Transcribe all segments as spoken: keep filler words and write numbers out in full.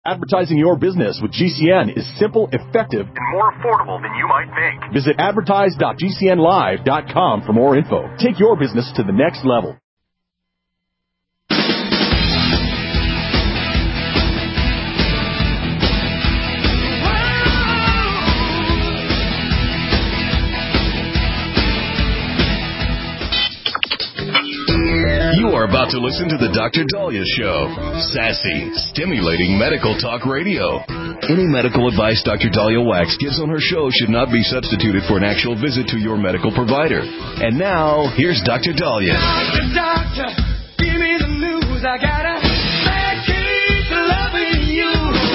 Advertising your business with G C N is simple, effective, and more affordable than you might think. Visit advertise dot g c n live dot com for more info. Take your business to the next level. You are about to listen to the Doctor Daliah Show. Sassy, stimulating medical talk radio. Any medical advice Doctor Daliah Wax gives on her show should not be substituted for an actual visit to your medical provider. And now, here's Doctor Daliah. Doctor, doctor, give me the news. I got a bad case of loving you.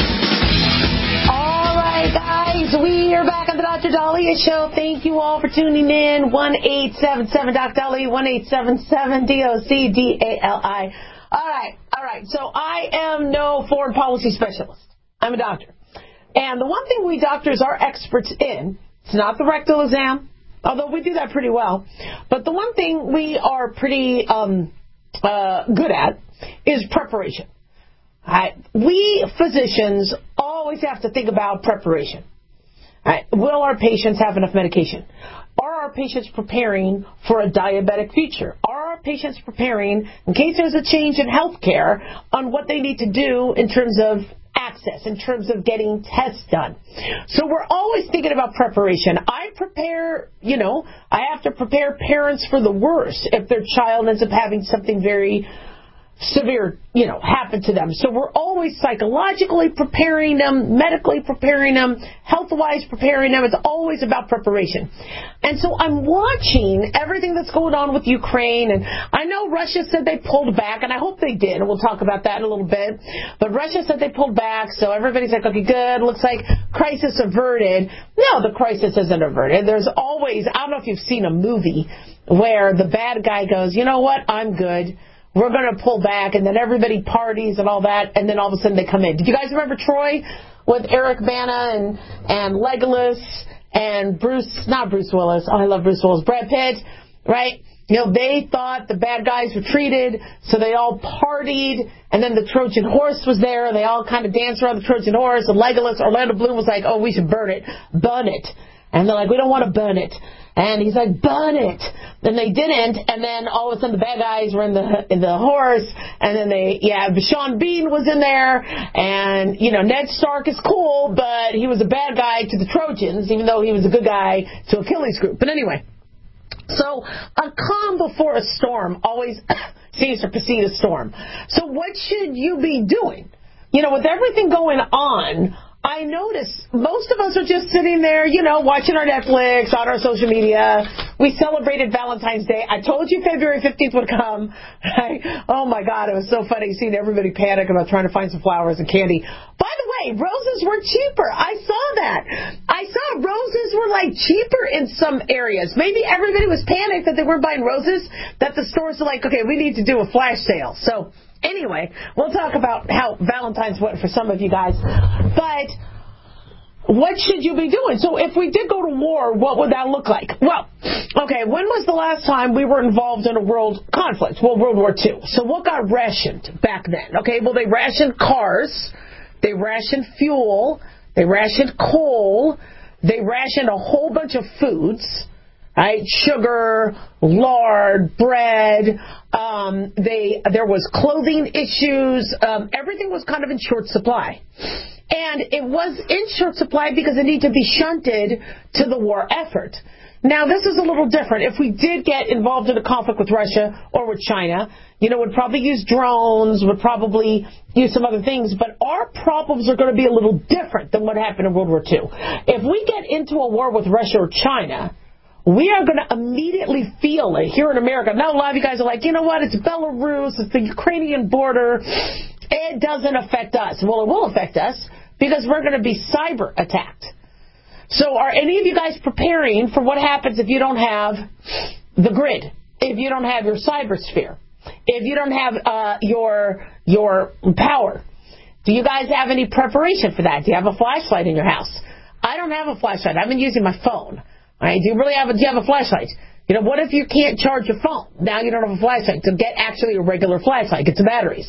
All right, guys, we are back on the Doctor Daliah Show. Thank you all for tuning in. one eight seven seven Doc Daliah, one eight seven seven D O C D A L I. All right, all right. So I am no foreign policy specialist. I'm a doctor. And the one thing we doctors are experts in, it's not the rectal exam, although we do that pretty well, but the one thing we are pretty um, uh, good at is preparation. Right. We physicians always have to think about preparation. Right. Will our patients have enough medication? Are our patients preparing for a diabetic future? Are our patients preparing in case there's a change in health care on what they need to do in terms of access, in terms of getting tests done? So we're always thinking about preparation. I prepare, you know, I have to prepare parents for the worst if their child ends up having something very severe, you know, happen to them. So we're always psychologically preparing them, medically preparing them, health-wise preparing them. It's always about preparation. And so I'm watching everything that's going on with Ukraine, and I know Russia said they pulled back, and I hope they did, and we'll talk about that in a little bit. But Russia said they pulled back, so everybody's like, okay, good, looks like crisis averted. No, the crisis isn't averted. There's always, I don't know if you've seen a movie where the bad guy goes, you know what, I'm good. We're going to pull back, and then everybody parties and all that, and then all of a sudden they come in. Did you guys remember Troy with Eric Bana and, and Legolas and Bruce, not Bruce Willis, oh, I love Bruce Willis, Brad Pitt, right? You know, they thought the bad guys retreated, so they all partied, and then the Trojan horse was there, and they all kind of danced around the Trojan horse, and Legolas, Orlando Bloom was like, oh, we should burn it, burn it. And they're like, we don't want to burn it. And he's like, burn it. Then they didn't, and then all of a sudden the bad guys were in the in the horse, and then they, yeah, Sean Bean was in there, and, you know, Ned Stark is cool, but he was a bad guy to the Trojans, even though he was a good guy to Achilles' group. But anyway, so a calm before a storm always seems to precede a storm. So what should you be doing? You know, with everything going on, I notice most of us are just sitting there, you know, watching our Netflix, on our social media. We celebrated Valentine's Day. I told you February fifteenth would come. Right? Oh, my God, it was so funny seeing everybody panic about trying to find some flowers and candy. By the way, roses were cheaper. I saw that. I saw roses were, like, cheaper in some areas. Maybe everybody was panicked that they weren't buying roses, that the stores are like, okay, we need to do a flash sale. So anyway, we'll talk about how Valentine's went for some of you guys. But what should you be doing? So if we did go to war, what would that look like? Well, okay, when was the last time we were involved in a world conflict? Well, World War Two. So what got rationed back then? Okay, well, they rationed cars. They rationed fuel. They rationed coal. They rationed a whole bunch of foods. Right, sugar, lard, bread. Um, they there was clothing issues. Um, everything was kind of in short supply, and it was in short supply because it needed to be shunted to the war effort. Now, this is a little different. If we did get involved in a conflict with Russia or with China, you know, would probably use drones, would probably use some other things, but our problems are going to be a little different than what happened in World War Two. If we get into a war with Russia or China, we are going to immediately feel it here in America. Now, a lot of you guys are like, you know what, it's Belarus, it's the Ukrainian border. It doesn't affect us. Well, it will affect us because we're going to be cyber attacked. So are any of you guys preparing for what happens if you don't have the grid, if you don't have your cyber sphere, if you don't have uh, your your power? Do you guys have any preparation for that? Do you have a flashlight in your house? I don't have a flashlight. I've been using my phone. All right, do you really have a, do you have a flashlight? You know, what if you can't charge your phone? Now you don't have a flashlight. So get actually a regular flashlight. Get some batteries.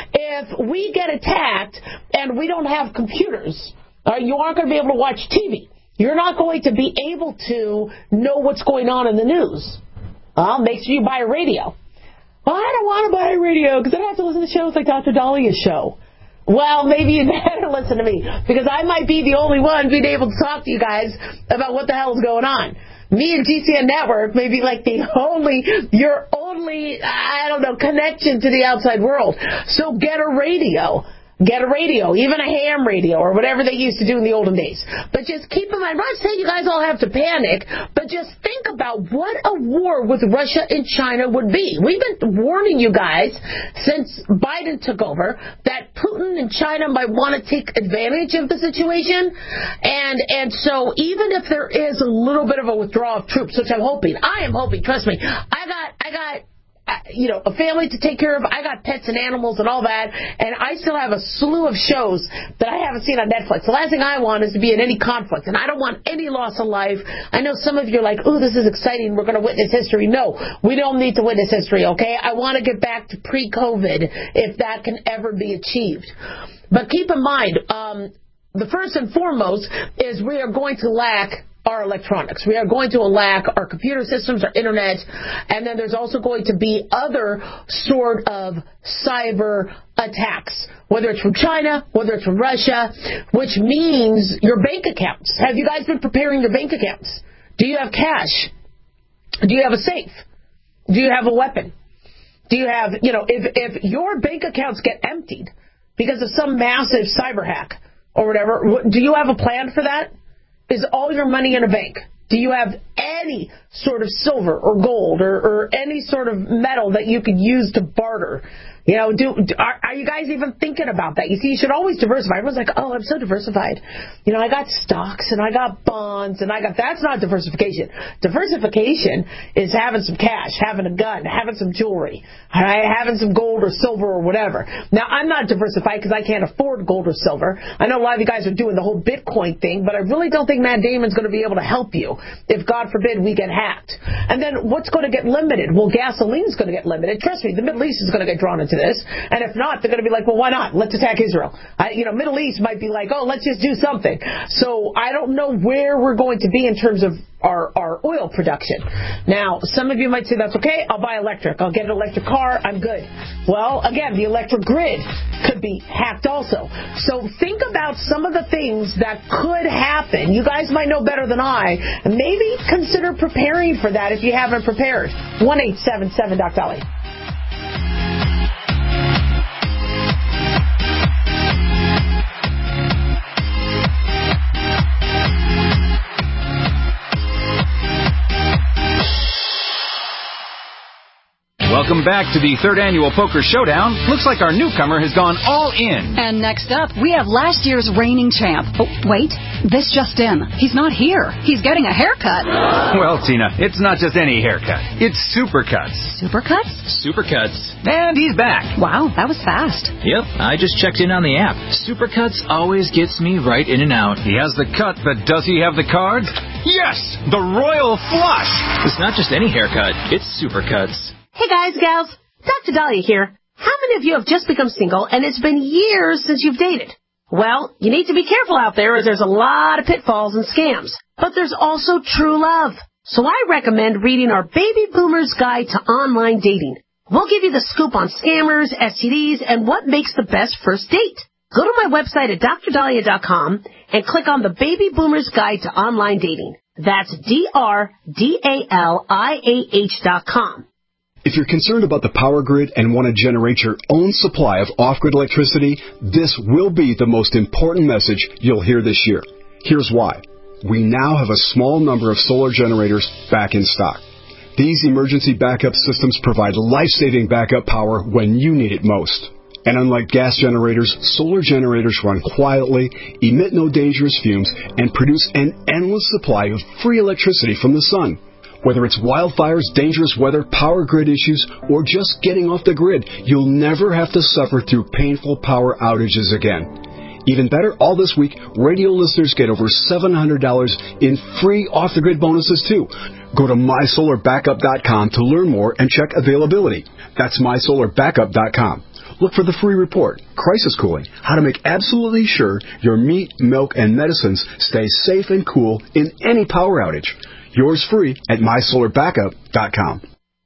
If we get attacked and we don't have computers, uh, you aren't going to be able to watch T V. You're not going to be able to know what's going on in the news. Well, make sure you buy a radio. Well, I don't want to buy a radio because then I have to listen to shows like Doctor Dalia's show. Well, maybe you better listen to me because I might be the only one being able to talk to you guys about what the hell is going on. Me and G C N Network may be like the only, your only, I don't know, connection to the outside world. So get a radio. Get a radio, even a ham radio or whatever they used to do in the olden days. But just keep in mind, I'm not saying you guys all have to panic, but just think about what a war with Russia and China would be. We've been warning you guys since Biden took over that Putin and China might want to take advantage of the situation. And and so even if there is a little bit of a withdrawal of troops, which I'm hoping, I am hoping, trust me, I got, I got, you know, a family to take care of. I got pets and animals and all that, and I still have a slew of shows that I haven't seen on Netflix. The last thing I want is to be in any conflict, and I don't want any loss of life. I know some of you are like, oh, this is exciting. We're going to witness history. No, we don't need to witness history, okay? I want to get back to pre-COVID if that can ever be achieved. But keep in mind, um, the first and foremost is we are going to lack our electronics. We are going to lack our computer systems, our internet, and then there's also going to be other sort of cyber attacks, whether it's from China, whether it's from Russia, which means your bank accounts. Have you guys been preparing your bank accounts? Do you have cash? Do you have a safe? Do you have a weapon? Do you have, you know, if, if your bank accounts get emptied because of some massive cyber hack or whatever, do you have a plan for that? Is all your money in a bank? Do you have any sort of silver or gold or, or any sort of metal that you could use to barter? You know, do are, are you guys even thinking about that? You see, you should always diversify. Everyone's like, oh, I'm so diversified. You know, I got stocks and I got bonds and I got... That's not diversification. Diversification is having some cash, having a gun, having some jewelry, right? Having some gold or silver or whatever. Now, I'm not diversified because I can't afford gold or silver. I know a lot of you guys are doing the whole Bitcoin thing, but I really don't think Matt Damon's going to be able to help you if, God forbid, we get hacked. And then what's going to get limited? Well, gasoline's going to get limited. Trust me, the Middle East is going to get drawn into this, and if not, they're going to be like, well, why not? Let's attack Israel. I, you know, Middle East might be like, oh, let's just do something. So I don't know where we're going to be in terms of our, our oil production. Now, some of you might say, that's okay, I'll buy electric. I'll get an electric car, I'm good. Well, again, the electric grid could be hacked also. So think about some of the things that could happen. You guys might know better than I, and maybe consider preparing for that if you haven't prepared. one eight seven seven Doc Dolly. Welcome back to the third annual Poker Showdown. Looks like our newcomer has gone all in. And next up, we have last year's reigning champ. Oh, wait, this just in. He's not here. He's getting a haircut. Well, Tina, it's not just any haircut. It's Supercuts. Supercuts? Supercuts. And he's back. Wow, that was fast. Yep, I just checked in on the app. Supercuts always gets me right in and out. He has the cut, but does he have the cards? Yes, the Royal Flush. It's not just any haircut. It's Supercuts. Hey guys, gals, Doctor Dahlia here. How many of you have just become single and it's been years since you've dated? Well, you need to be careful out there as there's a lot of pitfalls and scams. But there's also true love. So I recommend reading our Baby Boomer's Guide to Online Dating. We'll give you the scoop on scammers, S T Ds, and what makes the best first date. Go to my website at dr dahlia dot com and click on the Baby Boomer's Guide to Online Dating. That's D R D A L I A H dot com. If you're concerned about the power grid and want to generate your own supply of off-grid electricity, this will be the most important message you'll hear this year. Here's why. We now have a small number of solar generators back in stock. These emergency backup systems provide life-saving backup power when you need it most. And unlike gas generators, solar generators run quietly, emit no dangerous fumes, and produce an endless supply of free electricity from the sun. Whether it's wildfires, dangerous weather, power grid issues, or just getting off the grid, you'll never have to suffer through painful power outages again. Even better, all this week, radio listeners get over seven hundred dollars in free off-the-grid bonuses, too. Go to my solar backup dot com to learn more and check availability. That's my solar backup dot com. Look for the free report, Crisis Cooling, how to make absolutely sure your meat, milk, and medicines stay safe and cool in any power outage. Yours free at my solar backup dot com.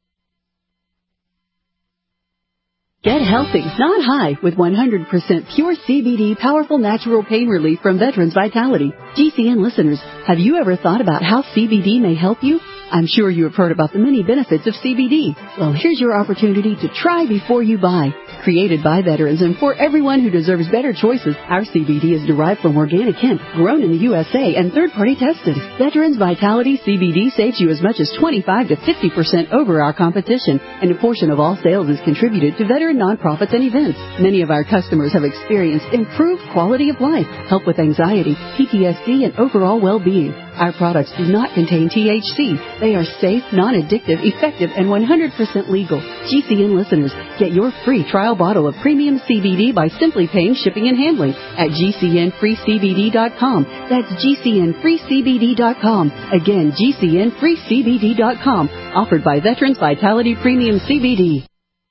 Get healthy, not high, with one hundred percent pure C B D powerful natural pain relief from Veterans Vitality. G C N listeners, have you ever thought about how C B D may help you? I'm sure you have heard about the many benefits of C B D. Well, here's your opportunity to try before you buy. Created by veterans and for everyone who deserves better choices, our C B D is derived from organic hemp, grown in the U S A, and third-party tested. Veterans Vitality C B D saves you as much as twenty-five to fifty percent over our competition, and a portion of all sales is contributed to veteran nonprofits and events. Many of our customers have experienced improved quality of life, help with anxiety, P T S D, and overall well-being. Our products do not contain T H C. They are safe, non-addictive, effective, and one hundred percent legal. G C N listeners, get your free trial bottle of premium C B D by simply paying shipping and handling at G C N free C B D dot com. That's G C N free C B D dot com. Again, G C N free C B D dot com. Offered by Veterans Vitality Premium C B D.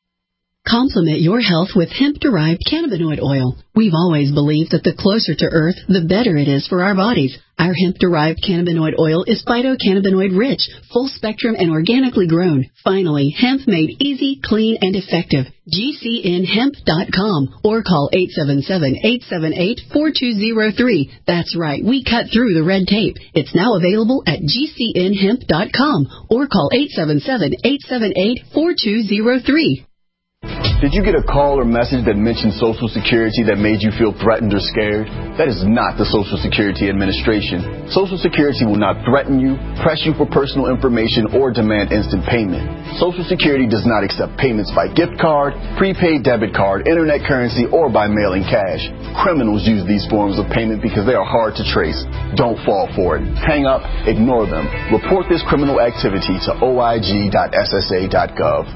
Complement your health with hemp-derived cannabinoid oil. We've always believed that the closer to Earth, the better it is for our bodies. Our hemp-derived cannabinoid oil is phytocannabinoid-rich, full-spectrum, and organically grown. Finally, hemp made easy, clean, and effective. G C N hemp dot com or call eight seven seven, eight seven eight, four two zero three. That's right, we cut through the red tape. It's now available at G C N hemp dot com or call eight seven seven, eight seven eight, four two zero three. Did you get a call or message that mentioned Social Security that made you feel threatened or scared? That is not the Social Security Administration. Social Security will not threaten you, press you for personal information, or demand instant payment. Social Security does not accept payments by gift card, prepaid debit card, internet currency, or by mailing cash. Criminals use these forms of payment because they are hard to trace. Don't fall for it. Hang up, ignore them. Report this criminal activity to O I G dot S S A dot gov.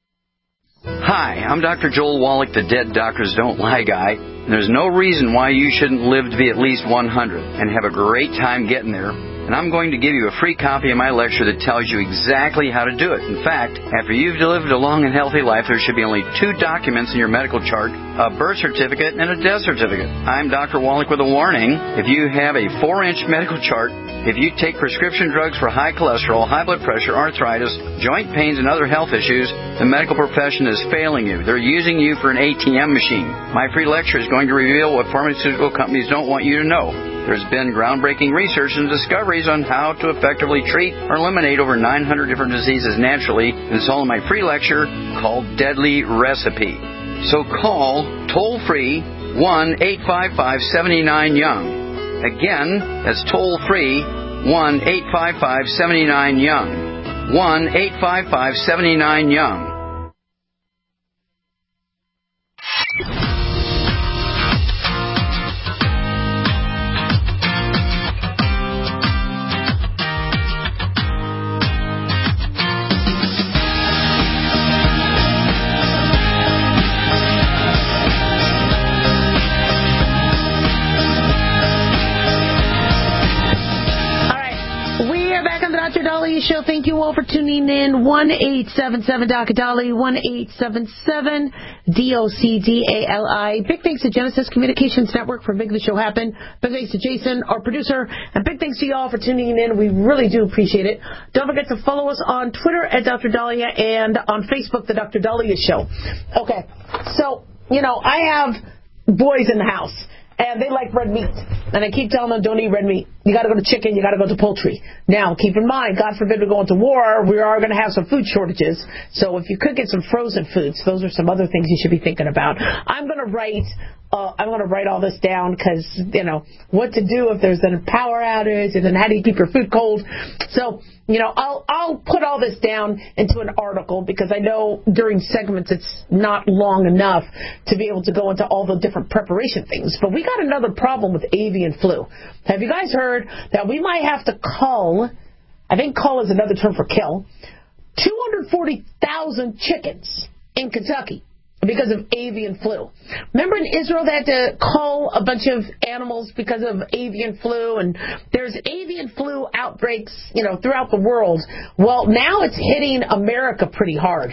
Hi, I'm Doctor Joel Wallach, the Dead Doctors Don't Lie guy. And there's no reason why you shouldn't live to be at least one hundred and have a great time getting there. And I'm going to give you a free copy of my lecture that tells you exactly how to do it. In fact, after you've lived a long and healthy life, there should be only two documents in your medical chart, a birth certificate and a death certificate. I'm Doctor Wallach with a warning. If you have a four-inch medical chart, if you take prescription drugs for high cholesterol, high blood pressure, arthritis, joint pains, and other health issues, the medical profession is failing you. They're using you for an A T M machine. My free lecture is going to reveal what pharmaceutical companies don't want you to know. There's been groundbreaking research and discoveries on how to effectively treat or eliminate over nine hundred different diseases naturally, and it's all in my free lecture called Deadly Recipe. So call toll-free one eight five five, seven nine, young. Again, that's toll-free one eight five five, seven nine, young. one eight five five, seven nine, young. Show. Thank you all for tuning in. one eight seven seven D O C D A L I, one eight seven seven D O C D A L I. Big thanks to Genesis Communications Network for making the show happen. Big thanks to Jason, our producer, and big thanks to you all for tuning in. We really do appreciate it. Don't forget to follow us on Twitter at Doctor Dahlia and on Facebook, The Doctor Dahlia Show. Okay, so, you know, I have boys in the house. And they like red meat. And I keep telling them, don't eat red meat. You got to go to chicken. You got to go to poultry. Now, keep in mind, God forbid we go into war, we are going to have some food shortages. So if you could get some frozen foods, those are some other things you should be thinking about. I'm going to write... Uh, I'm going to write all this down because, you know, what to do if there's a power outage and then how do you keep your food cold. So, you know, I'll I'll put all this down into an article because I know during segments it's not long enough to be able to go into all the different preparation things. But we got another problem with avian flu. Have you guys heard that we might have to cull, I think cull is another term for kill, two hundred forty thousand chickens in Kentucky? because of avian flu. Remember in Israel they had to cull a bunch of animals because of avian flu, and there's avian flu outbreaks, you know, throughout the world. Well, now it's hitting America pretty hard.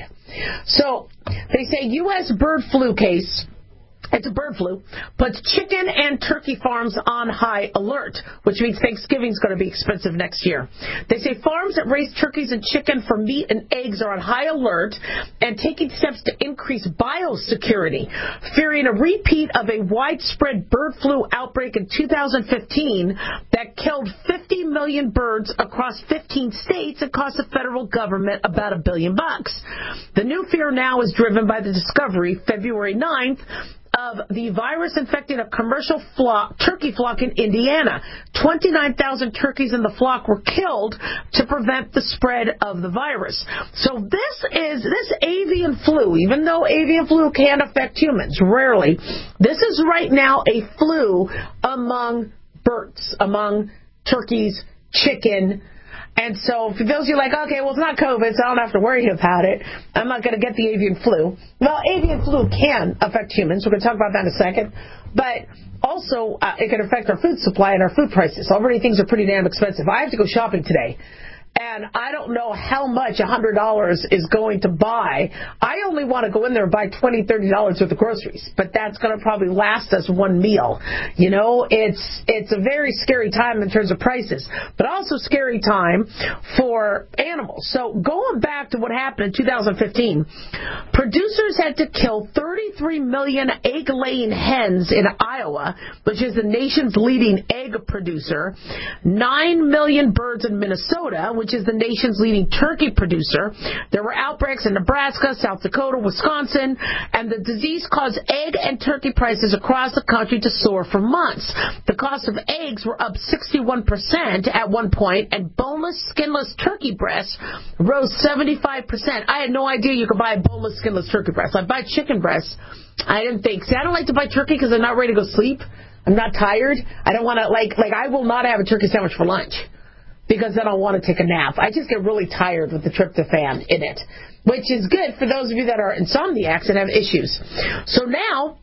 So they say U S bird flu case. It's a bird flu, puts chicken and turkey farms on high alert, which means Thanksgiving's going to be expensive next year. They say farms that raise turkeys and chicken for meat and eggs are on high alert and taking steps to increase biosecurity, fearing a repeat of a widespread bird flu outbreak in two thousand fifteen that killed fifty million birds across fifteen states and cost the federal government about a billion bucks. The new fear now is driven by the discovery, February ninth, of the virus infecting a commercial flock, turkey flock in Indiana. twenty-nine thousand turkeys in the flock were killed to prevent the spread of the virus. So this is, this avian flu, even though avian flu can affect humans, rarely, this is right now a flu among birds, among turkeys, chicken. And so for those of you like, okay, well, it's not COVID, so I don't have to worry about it. I'm not going to get the avian flu. Well, avian flu can affect humans. We're going to talk about that in a second. But also, uh, it can affect our food supply and our food prices. Already things are pretty damn expensive. I have to go shopping today. And I don't know how much one hundred dollars is going to buy. I only want to go in there and buy twenty dollars, thirty dollars worth of groceries. But that's going to probably last us one meal. You know, it's it's a very scary time in terms of prices. But also scary time for animals. So going back to what happened in two thousand fifteen, producers had to kill thirty-three million egg-laying hens in Iowa, which is the nation's leading egg producer, nine million birds in Minnesota, which is the nation's leading turkey producer. There were outbreaks in Nebraska, South Dakota, Wisconsin, and the disease caused egg and turkey prices across the country to soar for months. The cost of eggs were up sixty-one percent at one point, and boneless, skinless turkey breasts rose seventy-five percent. I had no idea you could buy a boneless, skinless turkey breast. I buy chicken breasts. I didn't think. See, I don't like to buy turkey because I'm not ready to go sleep. I'm not tired. I don't want to, like, like I will not have a turkey sandwich for lunch, because then I'll want to take a nap. I just get really tired with the tryptophan in it, which is good for those of you that are insomniacs and have issues. So now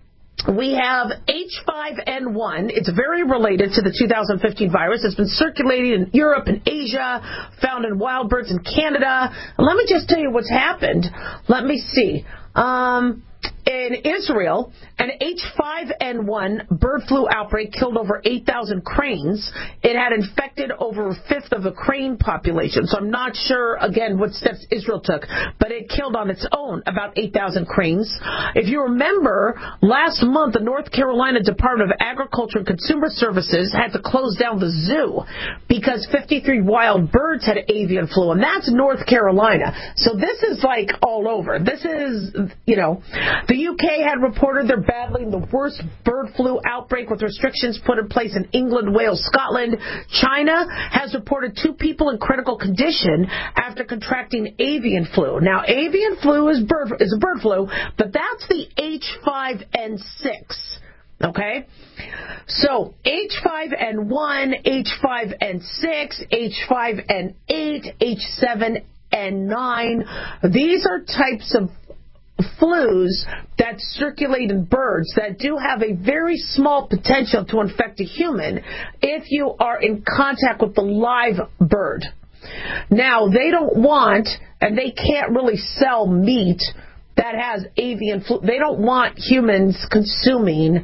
we have H five N one. It's very related to the two thousand fifteen virus. It's been circulating in Europe and Asia, found in wild birds in Canada. And let me just tell you what's happened. Let me see. Um... In Israel, an H five N one bird flu outbreak killed over eight thousand cranes. It had infected over a fifth of the crane population. So I'm not sure, again, what steps Israel took, but it killed on its own about eight thousand cranes. If you remember, last month, the North Carolina Department of Agriculture and Consumer Services had to close down the zoo because fifty-three wild birds had avian flu, and that's North Carolina. So this is like all over. This is, you know, the U K had reported they're battling the worst bird flu outbreak with restrictions put in place in England, Wales, Scotland. China has reported two people in critical condition after contracting avian flu. Now, avian flu is bird is a bird flu, but that's the H five N six. Okay? So, H five N one, H five N six, H five N eight, H seven N nine, these are types of flus that circulate in birds that do have a very small potential to infect a human if you are in contact with the live bird. Now, they don't want, and they can't really sell meat that has avian flu. They don't want humans consuming,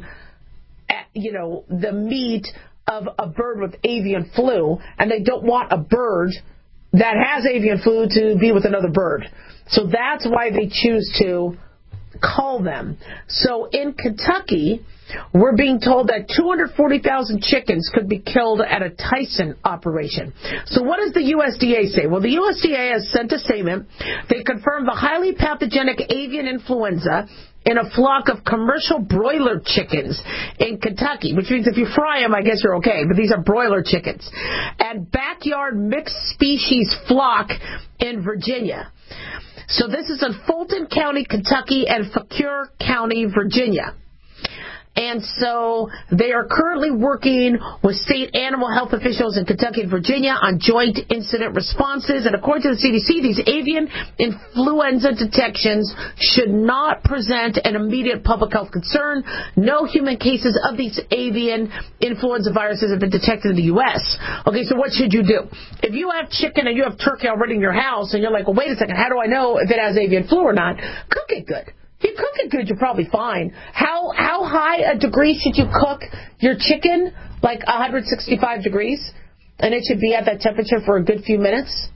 you know, the meat of a bird with avian flu, and they don't want a bird that has avian flu to be with another bird. So that's why they choose to cull them. So in Kentucky, we're being told that two hundred forty thousand chickens could be killed at a Tyson operation. So what does the U S D A say? Well, the U S D A has sent a statement. They confirmed the highly pathogenic avian influenza in a flock of commercial broiler chickens in Kentucky, which means if you fry them, I guess you're okay, but these are broiler chickens. And backyard mixed species flock in Virginia. So this is in Fulton County, Kentucky, and Fauquier County, Virginia. And so they are currently working with state animal health officials in Kentucky and Virginia on joint incident responses. And according to the C D C, these avian influenza detections should not present an immediate public health concern. No human cases of these avian influenza viruses have been detected in the U S. Okay, so what should you do? If you have chicken and you have turkey already in your house and you're like, well, wait a second, how do I know if it has avian flu or not? Cook it good. If you cook it good, you're probably fine. How how high a degree should you cook your chicken? Like one hundred sixty-five degrees? And it should be at that temperature for a good few minutes?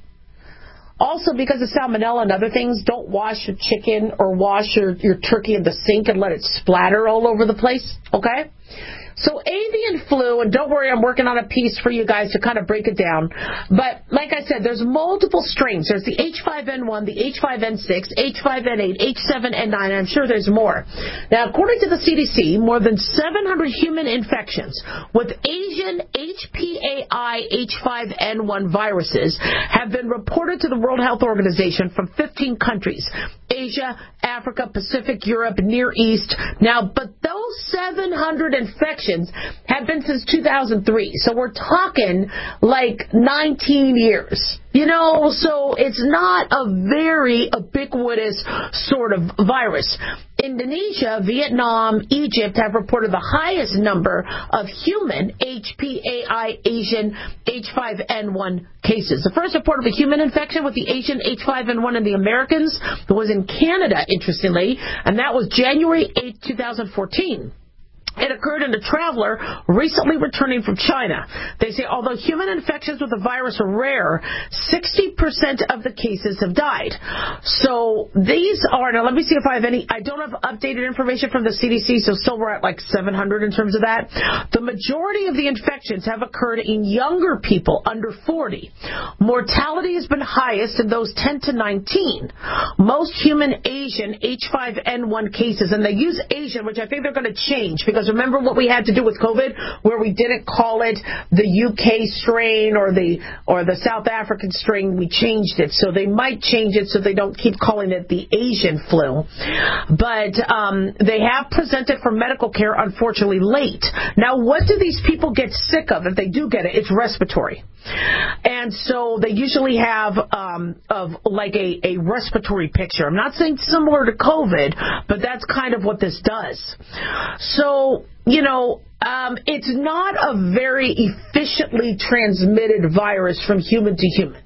Also, because of salmonella and other things, don't wash your chicken or wash your, your turkey in the sink and let it splatter all over the place, okay? So avian flu, and don't worry, I'm working on a piece for you guys to kind of break it down. But like I said, there's multiple strains. There's the H five N one, the H five N six, H five N eight, H seven N nine, and I'm sure there's more. Now, according to the C D C, more than seven hundred human infections with Asian H P A I H five N one viruses have been reported to the World Health Organization from fifteen countries. Asia, Africa, Pacific, Europe, Near East. Now, but those seven hundred infections have been since two thousand three. So we're talking like nineteen years. You know, so it's not a very ubiquitous sort of virus. Indonesia, Vietnam, Egypt have reported the highest number of human H P A I Asian H five N one cases. The first report of a human infection with the Asian H five N one in the Americans was in Canada, interestingly, and that was January eighth, twenty fourteen. It occurred in a traveler recently returning from China. They say although human infections with the virus are rare, sixty percent of the cases have died. So these are, now let me see if I have any, I don't have updated information from the C D C, so still we're at like seven hundred in terms of that. The majority of the infections have occurred in younger people under forty. Mortality has been highest in those ten to nineteen. Most human Asian H five N one cases, and they use Asian, which I think they're going to change because remember what we had to do with COVID, where we didn't call it the U K strain or the or the South African strain. We changed it, so they might change it so they don't keep calling it the Asian flu. But um, they have presented for medical care, unfortunately, late. Now, what do these people get sick of if they do get it? It's respiratory. And so they usually have um, of like a, a respiratory picture. I'm not saying similar to COVID, but that's kind of what this does. So, you know, um, it's not a very efficiently transmitted virus from human to human.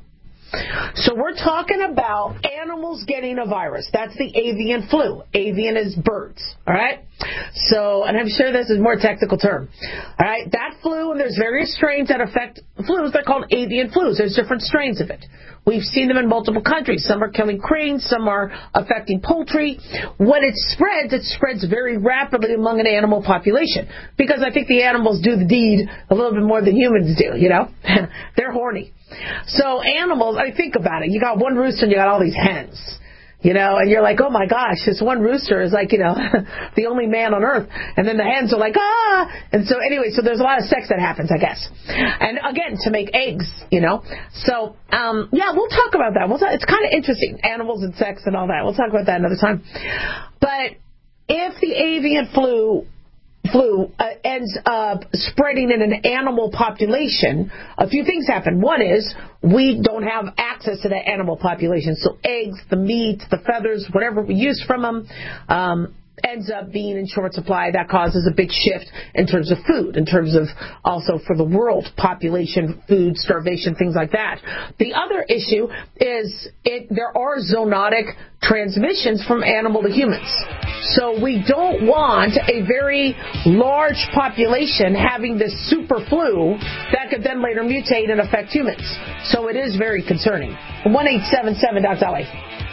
So we're talking about animals getting a virus. That's the avian flu. Avian is birds. All right? So, and I'm sure this is a more technical term. All right? That flu, and there's various strains that affect flus. They're called avian flus. There's different strains of it. We've seen them in multiple countries. Some are killing cranes. Some are affecting poultry. When it spreads, it spreads very rapidly among an animal population. Because I think the animals do the deed a little bit more than humans do, you know? They're horny. So animals, I mean, think about it. You got one rooster and you got all these hens. You know, and you're like, oh my gosh, this one rooster is like, you know, the only man on earth. And then the hens are like, ah! And so anyway, so there's a lot of sex that happens, I guess. And again, to make eggs, you know. So, um, yeah, we'll talk about that. We'll talk, it's kind of interesting, animals and sex and all that. We'll talk about that another time. But if the avian flu flu uh, ends up spreading in an animal population, a few things happen. One is we don't have access to that animal population. So eggs, the meat, the feathers, whatever we use from them, um, ends up being in short supply. That causes a big shift in terms of food, in terms of also for the world population, food, starvation, things like that. The other issue is it, there are zoonotic transmissions from animal to humans. So we don't want a very large population having this super flu that could then later mutate and affect humans. So it is very concerning. one eight seven seven Doctor Dolly.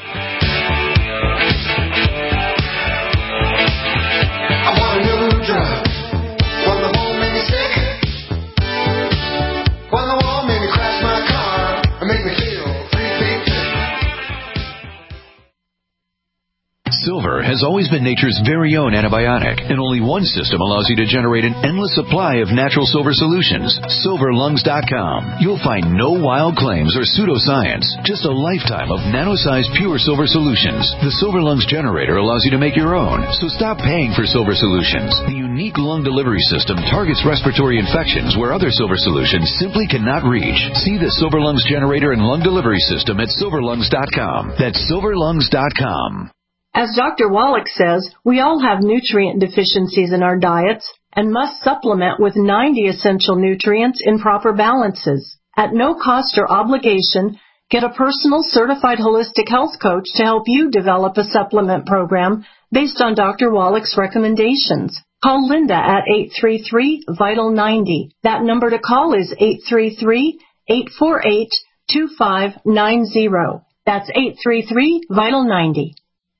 I want a new drug. One that won't make me sick. One that won't make me crash my car and make me feel three feet thick. Silver has always been nature's very own antibiotic, and only one system allows you to generate an endless supply of natural silver solutions. silver lungs dot com. You'll find no wild claims or pseudoscience, just a lifetime of nano-sized pure silver solutions. The Silver Lungs generator allows you to make your own, so stop paying for silver solutions. The unique unique lung delivery system targets respiratory infections where other Silver solutions simply cannot reach. See the Silver Lungs generator and lung delivery system at silver lungs dot com. That's silver lungs dot com. As Doctor Wallach says, we all have nutrient deficiencies in our diets and must supplement with ninety essential nutrients in proper balances. At no cost or obligation, get a personal certified holistic health coach to help you develop a supplement program based on Doctor Wallach's recommendations. Call Linda at eight three three, vital ninety. That number to call is eight three three, eight four eight, two five nine zero. That's eight three three, vital ninety.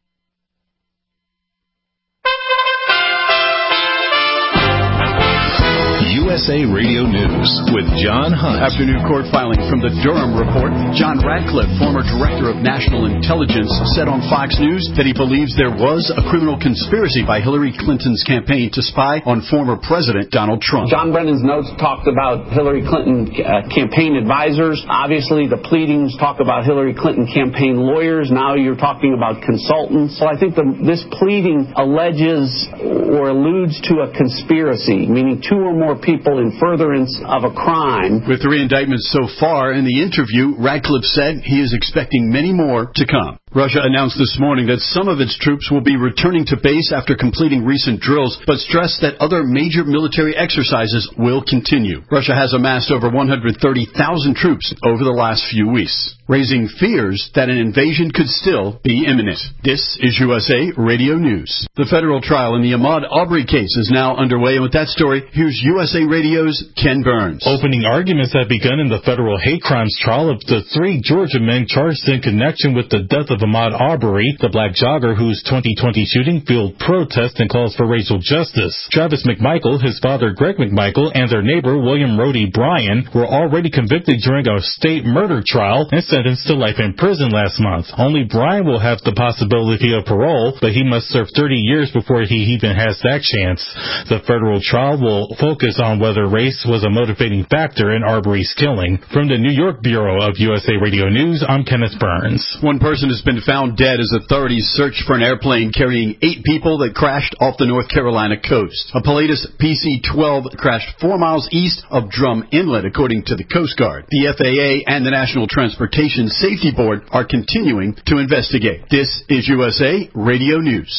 U S A Radio News with John Hunt. Afternoon court filing from the Durham Report. John Radcliffe, former director of national intelligence, said on Fox News that he believes there was a criminal conspiracy by Hillary Clinton's campaign to spy on former President Donald Trump. John Brennan's notes talked about Hillary Clinton uh, campaign advisors. Obviously, the pleadings talk about Hillary Clinton campaign lawyers. Now you're talking about consultants. So I think the, this pleading alleges or alludes to a conspiracy, meaning two or more people in furtherance of a crime. With three indictments so far, in the interview, Radcliffe said he is expecting many more to come. Russia announced this morning that some of its troops will be returning to base after completing recent drills, but stressed that other major military exercises will continue. Russia has amassed over one hundred thirty thousand troops over the last few weeks, raising fears that an invasion could still be imminent. This is U S A Radio News. The federal trial in the Ahmaud Arbery case is now underway, and with that story, here's U S A Radio's Ken Burns. Opening arguments have begun in the federal hate crimes trial of the three Georgia men charged in connection with the death of Ahmaud Arbery, the black jogger whose twenty twenty shooting fueled protests and calls for racial justice. Travis McMichael, his father Greg McMichael, and their neighbor William Rody Bryan were already convicted during a state murder trial and sentenced to life in prison last month. Only Bryan will have the possibility of parole, but he must serve thirty years before he even has that chance. The federal trial will focus on whether race was a motivating factor in Arbery's killing. From the New York Bureau of U S A Radio News, I'm Kenneth Burns. One person has been found dead as authorities search for an airplane carrying eight people that crashed off the North Carolina coast. A Pilatus P C twelve crashed four miles east of Drum Inlet, according to the Coast Guard. The F A A and the National Transportation Safety Board are continuing to investigate. This is U S A Radio News.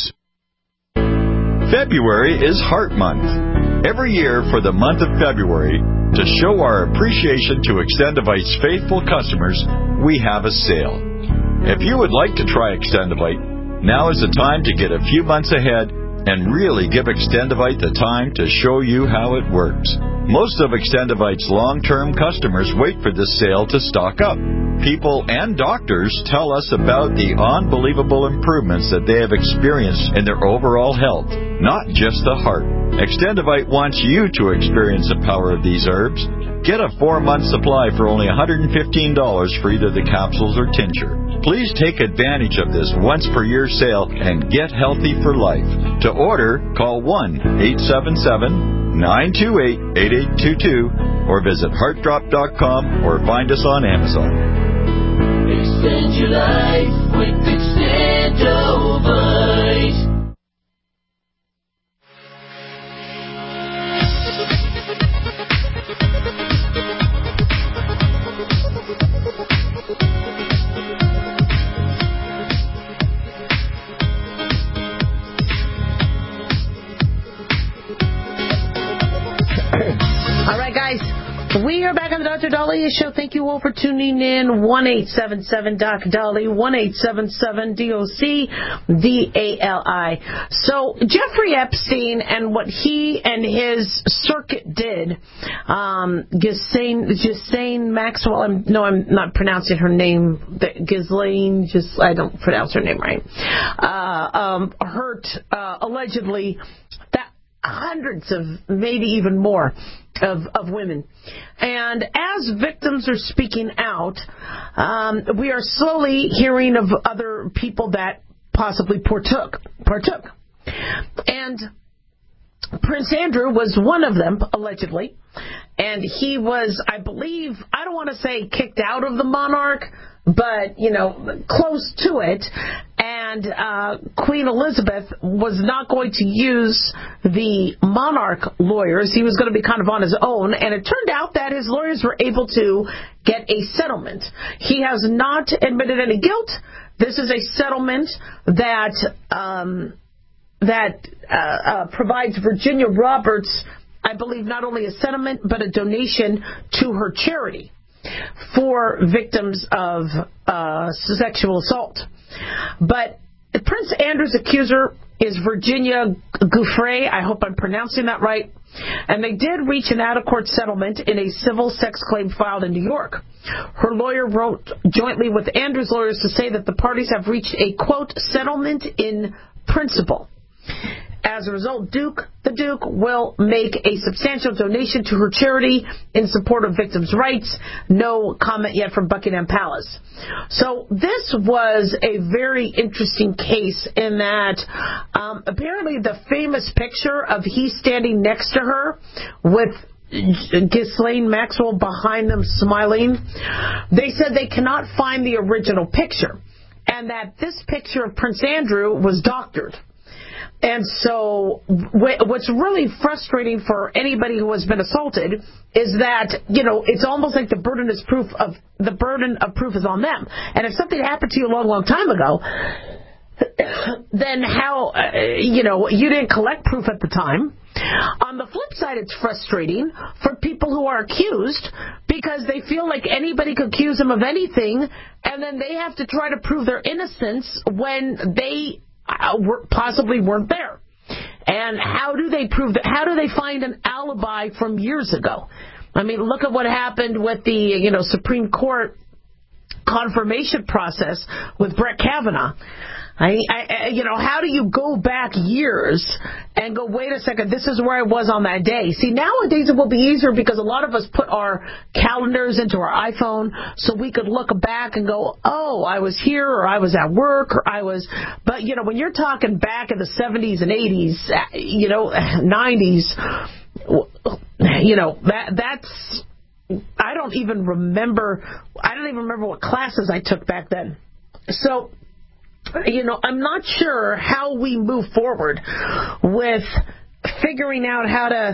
February is Heart Month. Every year for the month of February, to show our appreciation to Extendivite's faithful customers, we have a sale. If you would like to try Extendivite, now is the time to get a few months ahead and really give Extendivite the time to show you how it works. Most of Extendivite's long-term customers wait for this sale to stock up. People and doctors tell us about the unbelievable improvements that they have experienced in their overall health, not just the heart. Extendivite wants you to experience the power of these herbs. Get a four-month supply for only one hundred fifteen dollars for either the capsules or tincture. Please take advantage of this once-per-year sale and get healthy for life. To order, call one eight seven seven, nine two eight, eight eight two two or visit heart drop dot com or find us on Amazon. Extend your life with Extendovite. All right, guys. We are back on the Doctor Dahlia Show. Thank you all for tuning in. one eight seven seven D O C Dali, one eight seven seven D O C D A L I. So Jeffrey Epstein and what he and his circuit did, um, Ghislaine, Ghislaine Maxwell, I'm, no, I'm not pronouncing her name, Ghislaine, just, I don't pronounce her name right, uh, um, hurt, uh, allegedly, that hundreds of, maybe even more, of, of women. And as victims are speaking out, um, we are slowly hearing of other people that possibly partook. partook. And Prince Andrew was one of them, allegedly. And he was, I believe, I don't want to say kicked out of the monarch, but, you know, close to it. And uh, Queen Elizabeth was not going to use the monarch lawyers. He was going to be kind of on his own. And it turned out that his lawyers were able to get a settlement. He has not admitted any guilt. This is a settlement that um, that uh, uh, provides Virginia Roberts, I believe, not only a settlement, but a donation to her charity for victims of uh, sexual assault. But Prince Andrew's accuser is Virginia Giuffre. I hope I'm pronouncing that right. And they did reach an out-of-court settlement in a civil sex claim filed in New York. Her lawyer wrote jointly with Andrew's lawyers to say that the parties have reached a, quote, settlement in principle. As a result, Duke, the Duke will make a substantial donation to her charity in support of victims' rights. No comment yet from Buckingham Palace. So this was a very interesting case in that um, apparently the famous picture of he standing next to her with Ghislaine Maxwell behind them smiling, they said they cannot find the original picture and that this picture of Prince Andrew was doctored. And so what's really frustrating for anybody who has been assaulted is that, you know, it's almost like the burden is proof of the burden of proof is on them. And if something happened to you a long, long time ago, then how, uh, you know, you didn't collect proof at the time. On the flip side, it's frustrating for people who are accused because they feel like anybody could accuse them of anything, and then they have to try to prove their innocence when they possibly weren't there. And how do they prove that? How do they find an alibi from years ago? I mean, look at what happened with the, you know, Supreme Court confirmation process with Brett Kavanaugh. I, I, you know, how do you go back years and go, wait a second, this is where I was on that day? See, nowadays it will be easier because a lot of us put our calendars into our iPhone so we could look back and go, oh, I was here or I was at work or I was, but, you know, when you're talking back in the seventies and eighties, you know, nineties, you know, that that's, I don't even remember, I don't even remember what classes I took back then. So, you know, I'm not sure how we move forward with figuring out how to,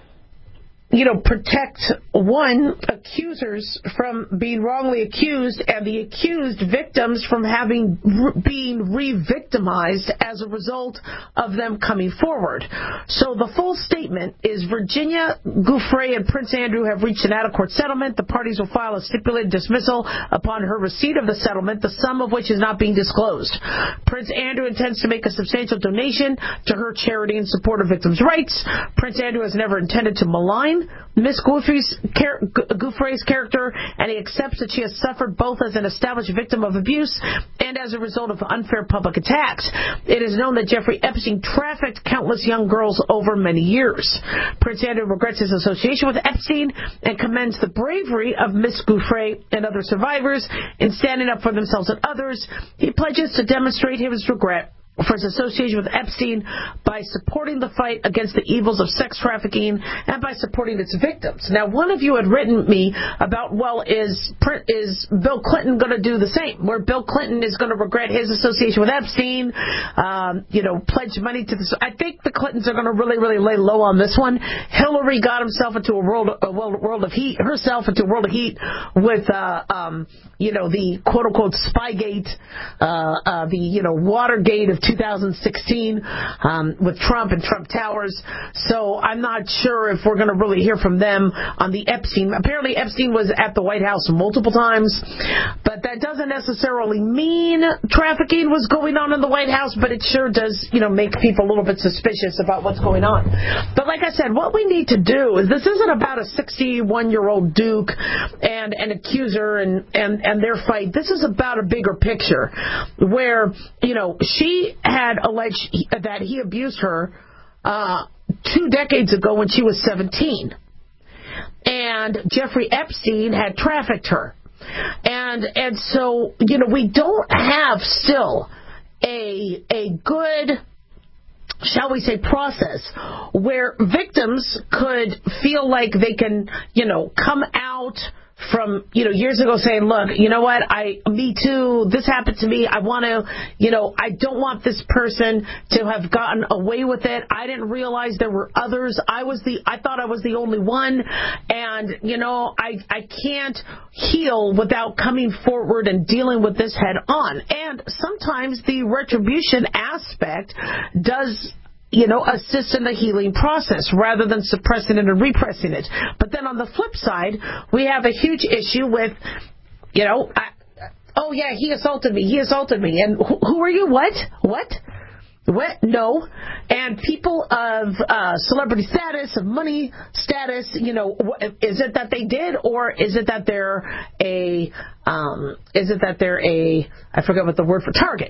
you know, protect, one, accusers from being wrongly accused and the accused victims from having being re-victimized as a result of them coming forward. So the full statement is Virginia Giuffre and Prince Andrew have reached an out-of-court settlement. The parties will file a stipulated dismissal upon her receipt of the settlement, the sum of which is not being disclosed. Prince Andrew intends to make a substantial donation to her charity in support of victims' rights. Prince Andrew has never intended to malign Miss Giuffre's, char- Giuffre's character, and he accepts that she has suffered both as an established victim of abuse and as a result of unfair public attacks. It is known that Jeffrey Epstein trafficked countless young girls over many years. Prince Andrew regrets his association with Epstein and commends the bravery of Miss Giuffre and other survivors in standing up for themselves and others. He pledges to demonstrate his regret for his association with Epstein by supporting the fight against the evils of sex trafficking and by supporting its victims. Now, one of you had written me about, well, is is Bill Clinton going to do the same, where Bill Clinton is going to regret his association with Epstein, um, you know, pledge money to the... I think the Clintons are going to really, really lay low on this one. Hillary got himself into a world, a world of heat, herself into a world of heat with, uh, um, you know, the quote-unquote Spygate, uh, uh, the, you know, Watergate of two thousand sixteen um, with Trump and Trump Towers. So I'm not sure if we're going to really hear from them on the Epstein. Apparently Epstein was at the White House multiple times, but that doesn't necessarily mean trafficking was going on in the White House, but it sure does, you know, make people a little bit suspicious about what's going on. But like I said, what we need to do is, this isn't about a sixty-one-year-old Duke and an accuser and, and, and their fight. This is about a bigger picture where, you know, she had alleged that he abused her uh, two decades ago when she was seventeen. And Jeffrey Epstein had trafficked her. And and so, you know, we don't have still a a good, shall we say, process where victims could feel like they can, you know, come out from, you know, years ago saying, look, you know what, I, me too, this happened to me, I want to, you know, I don't want this person to have gotten away with it. I didn't realize there were others. I was the, I thought I was the only one, and, you know, I, I can't heal without coming forward and dealing with this head on. And sometimes the retribution aspect does, you know, assist in the healing process rather than suppressing it and repressing it. But then on the flip side, we have a huge issue with, you know, I, oh yeah, he assaulted me, he assaulted me. And who, who are you? What? What? What? No. And people of uh, celebrity status, of money status, you know, is it that they did, or is it that they're a, um, is it that they're a, I forget what the word for target.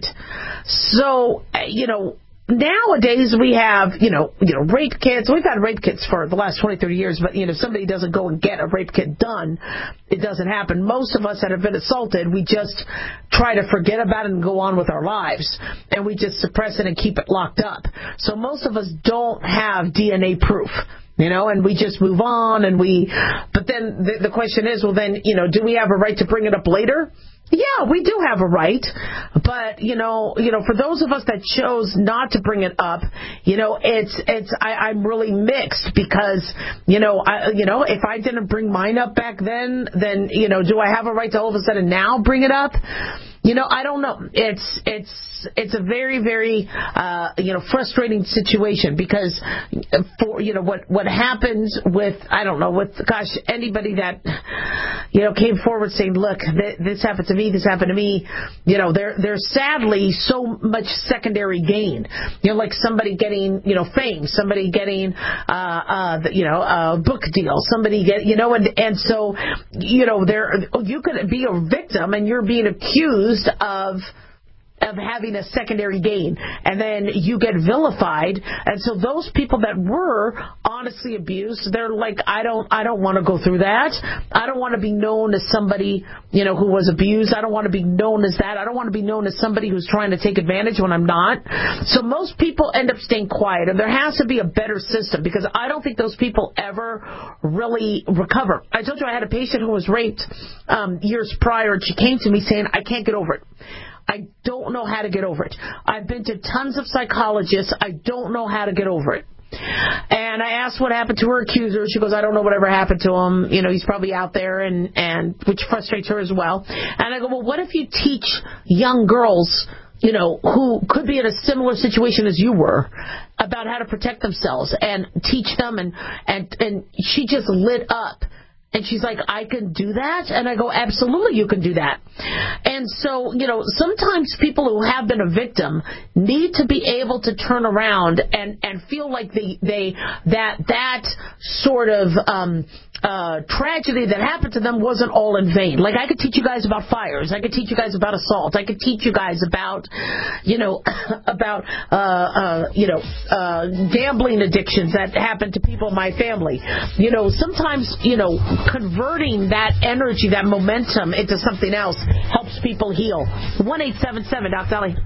So, you know, nowadays we have, you know, you know, rape kits. We've had rape kits for the last twenty, thirty years, but, you know, if somebody doesn't go and get a rape kit done, it doesn't happen. Most of us that have been assaulted, we just try to forget about it and go on with our lives, and we just suppress it and keep it locked up. So most of us don't have D N A proof. You know, and we just move on, and we, but then the, the question is, well then, you know, do we have a right to bring it up later? Yeah, we do have a right, but, you know, you know, for those of us that chose not to bring it up, you know, it's, it's, I, I'm really mixed because, you know, I, you know, if I didn't bring mine up back then, then, you know, do I have a right to all of a sudden now bring it up? You know, I don't know. It's, it's, it's a very, very, uh, you know, frustrating situation because for, you know, what, what happens with, I don't know, with, gosh, anybody that, you know, came forward saying, look, th- this happened to me, this happened to me, you know, there, there's sadly so much secondary gain. You know, like somebody getting, you know, fame, somebody getting, uh, uh, you know, a book deal, somebody get, you know, and, and so, you know, there, you could be a victim and you're being accused of of having a secondary gain, and then you get vilified. And so those people that were honestly abused, they're like, I don't I don't want to go through that. I don't want to be known as somebody, you know, who was abused. I don't want to be known as that. I don't want to be known as somebody who's trying to take advantage when I'm not. So most people end up staying quiet, and there has to be a better system because I don't think those people ever really recover. I told you I had a patient who was raped um, years prior, and she came to me saying, I can't get over it. I don't know how to get over it. I've been to tons of psychologists. I don't know how to get over it. And I asked what happened to her accuser. She goes, I don't know whatever happened to him. You know, he's probably out there, and, and which frustrates her as well. And I go, well, what if you teach young girls, you know, who could be in a similar situation as you were, about how to protect themselves and teach them? And, and, and she just lit up. And she's like, I can do that? And I go, absolutely, you can do that. And so, you know, sometimes people who have been a victim need to be able to turn around and, and feel like they, they that that sort of um, uh, tragedy that happened to them wasn't all in vain. Like, I could teach you guys about fires. I could teach you guys about assault. I could teach you guys about, you know, about, uh, uh, you know, uh, gambling addictions that happened to people in my family. You know, sometimes, you know, converting that energy, that momentum into something else helps people heal. one eight seven seven, Doc Dolly.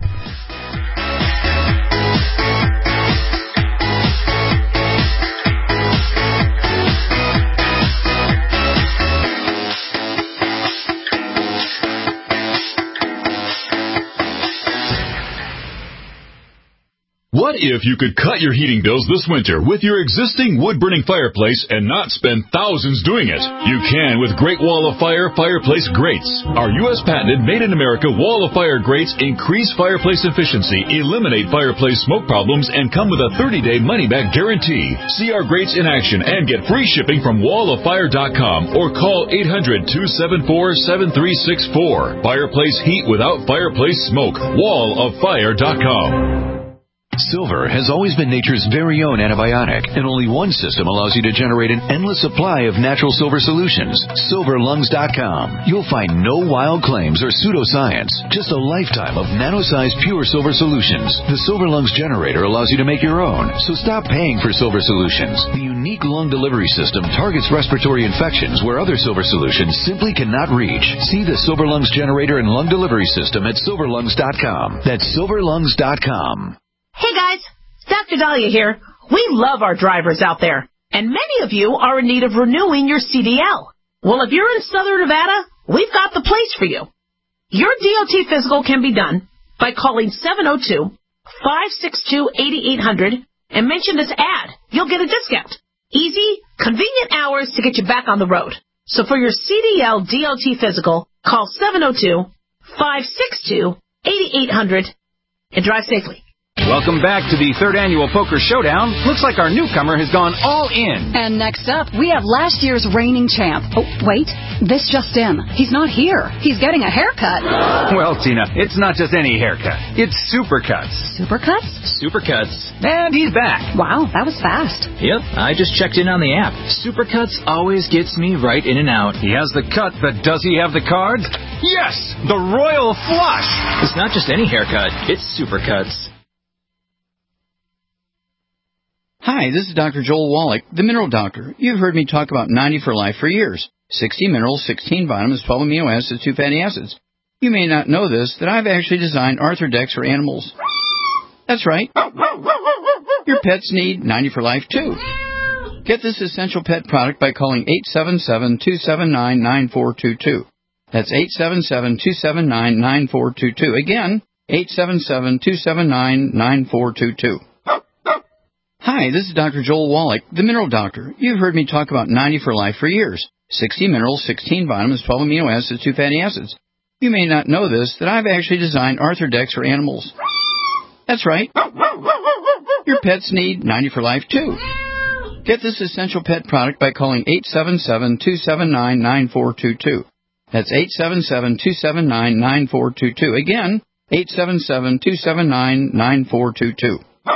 What if you could cut your heating bills this winter with your existing wood-burning fireplace and not spend thousands doing it? You can with Great Wall of Fire Fireplace Grates. Our U S patented made-in-America Wall of Fire grates increase fireplace efficiency, eliminate fireplace smoke problems, and come with a thirty-day money-back guarantee. See our grates in action and get free shipping from wall of fire dot com or call eight hundred, two seven four, seven three six four. Fireplace heat without fireplace smoke. wall of fire dot com. Silver has always been nature's very own antibiotic, and only one system allows you to generate an endless supply of natural silver solutions. silver lungs dot com. You'll find no wild claims or pseudoscience, just a lifetime of nano-sized pure silver solutions. The Silver Lungs generator allows you to make your own, so stop paying for silver solutions. The unique lung delivery system targets respiratory infections where other silver solutions simply cannot reach. See the Silver Lungs generator and lung delivery system at silver lungs dot com. That's silver lungs dot com. Hey guys, Doctor Dahlia here. We love our drivers out there, and many of you are in need of renewing your C D L. Well, if you're in Southern Nevada, we've got the place for you. Your D O T physical can be done by calling seven oh two, five six two, eight eight hundred and mention this ad. You'll get a discount. Easy, convenient hours to get you back on the road. So for your C D L D O T physical, call seven oh two, five six two, eight eight hundred and drive safely. Welcome back to the third annual Poker Showdown. Looks like our newcomer has gone all in. And next up, we have last year's reigning champ. Oh, wait, this just in. He's not here. He's getting a haircut. Well, Tina, it's not just any haircut. It's Supercuts. Supercuts? Supercuts. And he's back. Wow, that was fast. Yep, I just checked in on the app. Supercuts always gets me right in and out. He has the cut, but does he have the cards? Yes, the royal flush. It's not just any haircut. It's Supercuts. Hi, this is Doctor Joel Wallach, the Mineral Doctor. You've heard me talk about ninety for Life for years. sixty minerals, sixteen vitamins, twelve amino acids, two fatty acids. You may not know this, that I've actually designed Arthrodex for animals. That's right. Your pets need ninety for Life, too. Get this essential pet product by calling eight seven seven, two seven nine, nine four two two. That's eight seven seven, two seven nine, nine four two two. Again, eight seven seven, two seven nine, nine four two two. Hi, this is Doctor Joel Wallach, the Mineral Doctor. You've heard me talk about ninety for Life for years. sixty minerals, sixteen vitamins, twelve amino acids, two fatty acids. You may not know this, that I've actually designed Arthrodex for animals. That's right. Your pets need ninety for Life, too. Get this essential pet product by calling eight seven seven, two seven nine, nine four two two. That's eight seven seven, two seven nine, nine four two two. Again, eight seven seven, two seven nine, nine four two two.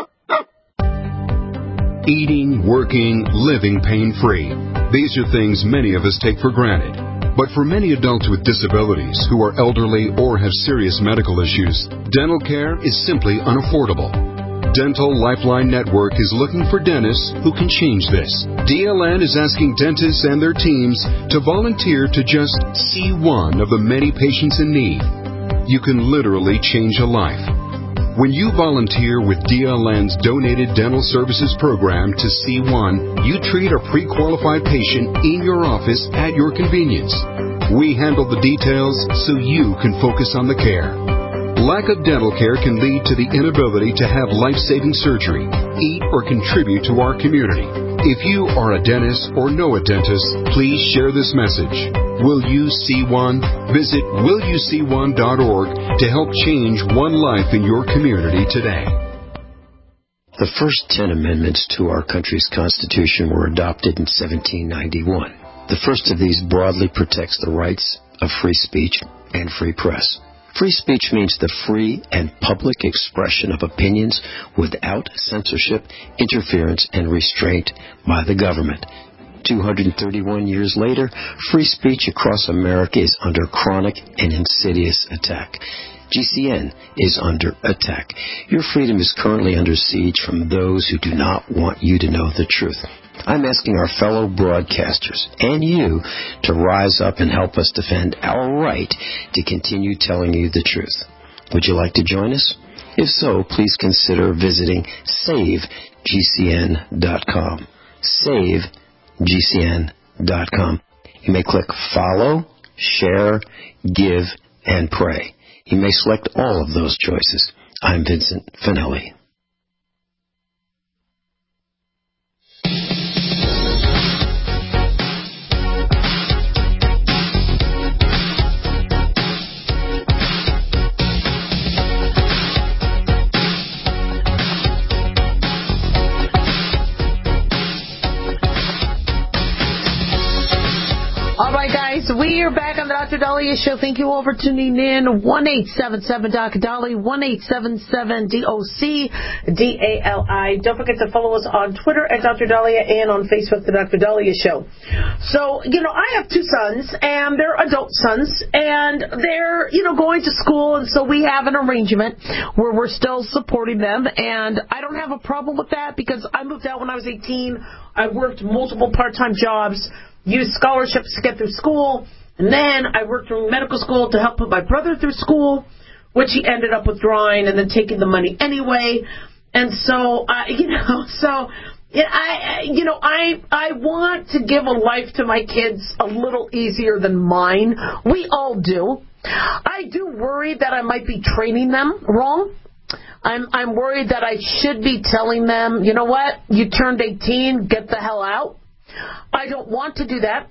Eating, working, living pain-free. These are things many of us take for granted. But for many adults with disabilities who are elderly or have serious medical issues, dental care is simply unaffordable. Dental Lifeline Network is looking for dentists who can change this. D L N is asking dentists and their teams to volunteer to just see one of the many patients in need. You can literally change a life. When you volunteer with D L N's Donated Dental Services Program to C one, you treat a pre-qualified patient in your office at your convenience. We handle the details so you can focus on the care. Lack of dental care can lead to the inability to have life-saving surgery, eat, or contribute to our community. If you are a dentist or know a dentist, please share this message. Will you see one? Visit will you see one dot org to help change one life in your community today. The first ten amendments to our country's Constitution were adopted in seventeen ninety-one. The first of these broadly protects the rights of free speech and free press. Free speech means the free and public expression of opinions without censorship, interference, and restraint by the government. two hundred thirty-one years later, free speech across America is under chronic and insidious attack. G C N is under attack. Your freedom is currently under siege from those who do not want you to know the truth. I'm asking our fellow broadcasters and you to rise up and help us defend our right to continue telling you the truth. Would you like to join us? If so, please consider visiting save G C N dot com. save G C N dot com. You may click follow, share, give, and pray. You may select all of those choices. I'm Vincent Finelli. We are back on the Doctor Daliah Show. Thank you all for tuning in. one eight seven seven D O C Dali, one eight seven seven D O C D A L I. Don't forget to follow us on Twitter at Doctor Daliah and on Facebook, the Doctor Daliah Show. So, you know, I have two sons, and they're adult sons, and they're, you know, going to school, and so we have an arrangement where we're still supporting them, and I don't have a problem with that because I moved out when I was eighteen. I worked multiple part-time jobs, used scholarships to get through school, and then I worked through medical school to help put my brother through school, which he ended up withdrawing and then taking the money anyway. And so, uh, you know, so Yeah, I, you know, I I want to give a life to my kids a little easier than mine. We all do. I do worry that I might be training them wrong. I'm I'm worried that I should be telling them, you know what, you turned eighteen, get the hell out. I don't want to do that.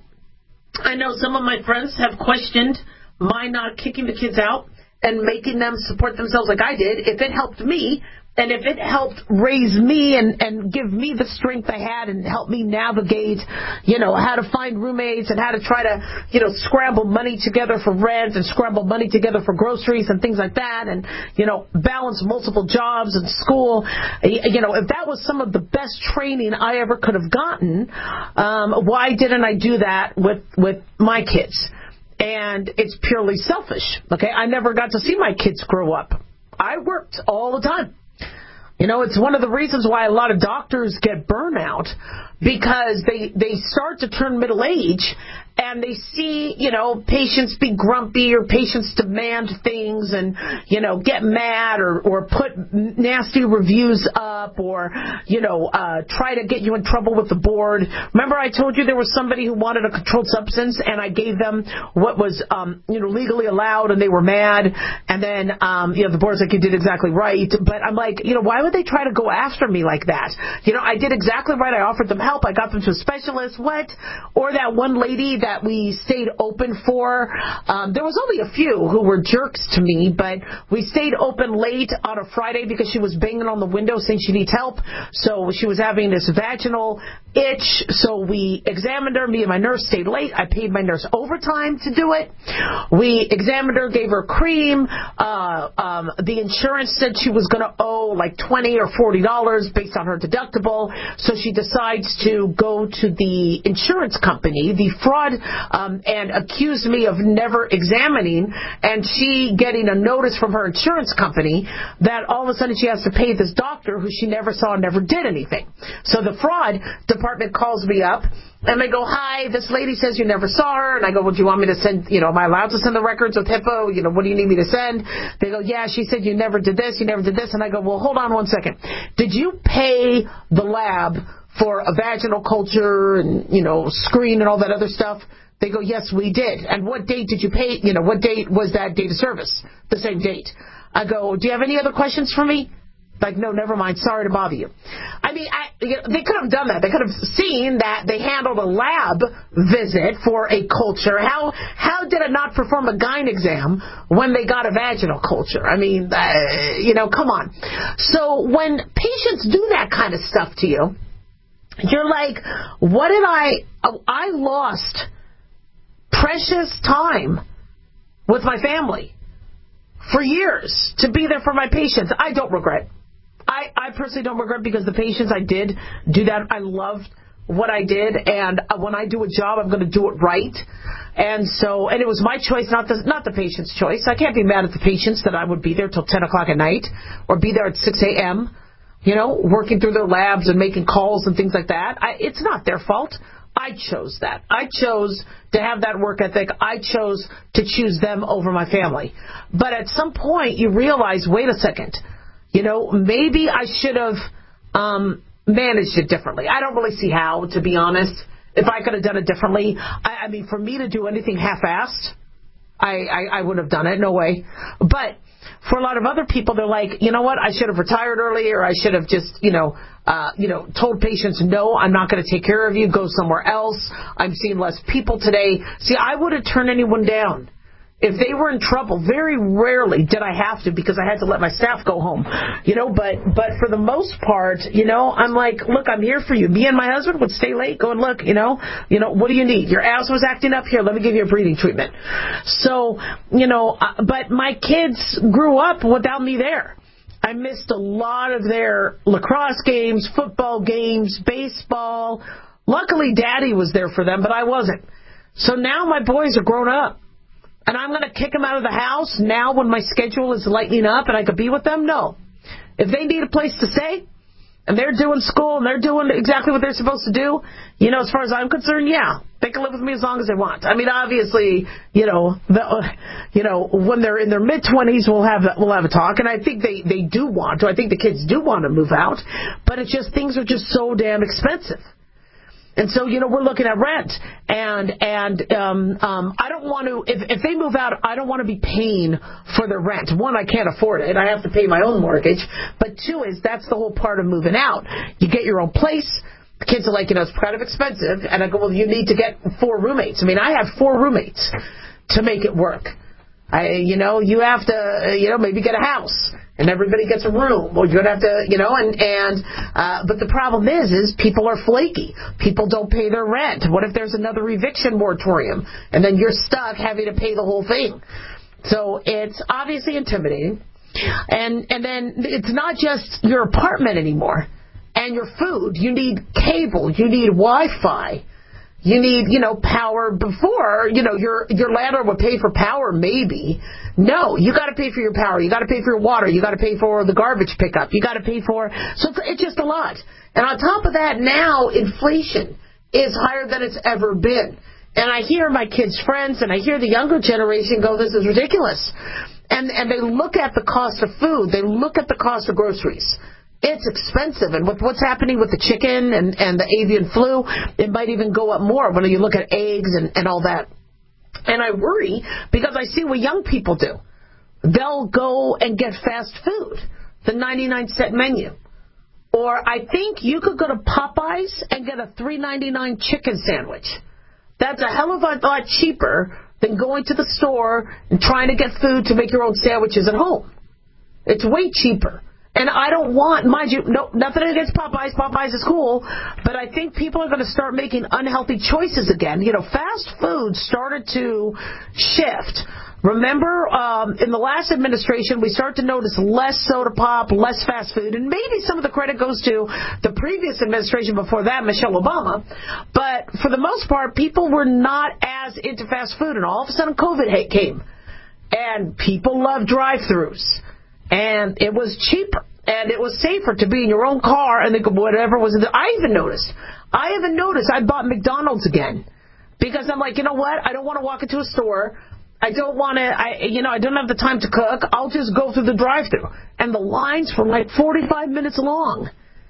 I know some of my friends have questioned my not kicking the kids out and making them support themselves like I did. If it helped me, and if it helped raise me and, and give me the strength I had and help me navigate, you know, how to find roommates and how to try to, you know, scramble money together for rent and scramble money together for groceries and things like that and, you know, balance multiple jobs and school. You know, if that was some of the best training I ever could have gotten, um, why didn't I do that with, with my kids? And it's purely selfish, okay? I never got to see my kids grow up. I worked all the time. You know, it's one of the reasons why a lot of doctors get burnout, because they they start to turn middle age and they see, you know, patients be grumpy or patients demand things and, you know, get mad or, or put nasty reviews up or, you know, uh, try to get you in trouble with the board. Remember I told you there was somebody who wanted a controlled substance and I gave them what was, um, you know, legally allowed and they were mad. And then, um, you know, the board's like, you did exactly right. But I'm like, you know, why would they try to go after me like that? You know, I did exactly right. I offered them help. I got them to a specialist. What? Or that one lady that we stayed open for. Um, there was only a few who were jerks to me, but we stayed open late on a Friday because she was banging on the window saying she needs help. So she was having this vaginal itch. So we examined her. Me and my nurse stayed late. I paid my nurse overtime to do it. We examined her, gave her cream. Uh, um, the insurance said she was going to owe like twenty or forty dollars based on her deductible. So she decides to go to the insurance company, the fraud, um, and accuse me of never examining, and she getting a notice from her insurance company that all of a sudden she has to pay this doctor who she never saw, never did anything. So the fraud department calls me up, and they go, hi, this lady says you never saw her. And I go, well, do you want me to send, you know, am I allowed to send the records with HIPAA? You know, what do you need me to send? They go, yeah, she said you never did this, you never did this. And I go, well, hold on one second. Did you pay the lab for a vaginal culture and, you know, screen and all that other stuff? They go, yes, we did. And what date did you pay? You know, what date was that date of service? The same date. I go, do you have any other questions for me? Like, no, never mind. Sorry to bother you. I mean, I, you know, they could have done that. They could have seen that they handled a lab visit for a culture. How how did it not perform a gyne exam when they got a vaginal culture? I mean, uh, you know, come on. So when patients do that kind of stuff to you, you're like, what did I... I lost precious time with my family for years to be there for my patients. I don't regret. I, I personally don't regret, because the patients I did do that. I loved what I did, and when I do a job, I'm going to do it right. And so, and it was my choice, not the not the patient's choice. I can't be mad at the patients that I would be there till ten o'clock at night or be there at six a.m., you know, working through their labs and making calls and things like that. I, it's not their fault. I chose that. I chose to have that work ethic. I chose to choose them over my family. But at some point, you realize, wait a second, you know, maybe I should have um, managed it differently. I don't really see how, to be honest. If I could have done it differently, I, I mean, for me to do anything half-assed, I, I, I wouldn't have done it. No way. But for a lot of other people, they're like, you know what, I should have retired earlier. I should have just, you know, uh, you know, told patients, no, I'm not going to take care of you. Go somewhere else. I'm seeing less people today. See, I wouldn't turn anyone down. If they were in trouble, very rarely did I have to, because I had to let my staff go home, you know, but, but for the most part, you know, I'm like, look, I'm here for you. Me and my husband would stay late going, look, you know, you know, what do you need? Your ass was acting up here. Let me give you a breathing treatment. So, you know, uh, but my kids grew up without me there. I missed a lot of their lacrosse games, football games, baseball. Luckily, Daddy was there for them, but I wasn't. So now my boys are grown up. And I'm going to kick them out of the house now when my schedule is lightening up and I could be with them? No. If they need a place to stay, and they're doing school, and they're doing exactly what they're supposed to do, you know, as far as I'm concerned, yeah, they can live with me as long as they want. I mean, obviously, you know, the, you know, when they're in their mid-twenties, we'll have we'll have a talk, and I think they, they do want to. I think the kids do want to move out, but it's just things are just so damn expensive. And so, you know, we're looking at rent, and and um, um, I don't want to, if, if they move out, I don't want to be paying for their rent. One, I can't afford it. I have to pay my own mortgage. But two is, that's the whole part of moving out. You get your own place. The kids are like, you know, it's kind of expensive. And I go, well, you need to get four roommates. I mean, I have four roommates to make it work. I, you know, you have to, you know, maybe get a house. And everybody gets a room. Well, you're going to have to, you know, and, and uh, but the problem is, is people are flaky. People don't pay their rent. What if there's another eviction moratorium? And then you're stuck having to pay the whole thing. So it's obviously intimidating. And, and then it's not just your apartment anymore and your food. You need cable. You need Wi-Fi. You need, you know, power. Before, you know, your your landlord would pay for power, maybe. No, you got to pay for your power. You got to pay for your water. You got to pay for the garbage pickup. You got to pay for. So it's, it's just a lot. And on top of that, now inflation is higher than it's ever been. And I hear my kids' friends, and I hear the younger generation go, "This is ridiculous." And and they look at the cost of food. They look at the cost of groceries. It's expensive, and with what's happening with the chicken and, and the avian flu, it might even go up more when you look at eggs and, and all that. And I worry because I see what young people do. They'll go and get fast food, the ninety-nine cent menu. Or I think you could go to Popeyes and get a three ninety-nine chicken sandwich. That's a hell of a lot cheaper than going to the store and trying to get food to make your own sandwiches at home. It's way cheaper. And I don't want, mind you, no, nothing against Popeyes. Popeyes is cool. But I think people are going to start making unhealthy choices again. You know, fast food started to shift. Remember, um, in the last administration, we started to notice less soda pop, less fast food. And maybe some of the credit goes to the previous administration before that, Michelle Obama. But for the most part, people were not as into fast food. And all of a sudden, COVID came. And people love drive-thrus. And it was cheaper, and it was safer to be in your own car and think of whatever was in there. I even noticed, I even noticed I bought McDonald's again because I'm like, you know what? I don't want to walk into a store. I don't want to, I, you know, I don't have the time to cook. I'll just go through the drive-thru. And the lines were like forty-five minutes long.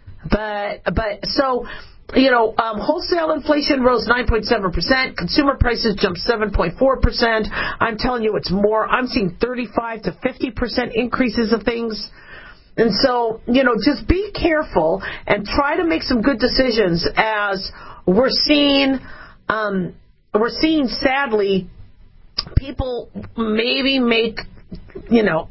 But, but, so, you know, um, wholesale inflation rose nine point seven percent. Consumer prices jumped seven point four percent. I'm telling you, it's more. I'm seeing thirty-five to fifty percent increases of things. And so, you know, just be careful and try to make some good decisions as we're seeing, um, we're seeing, sadly, people maybe make, you know,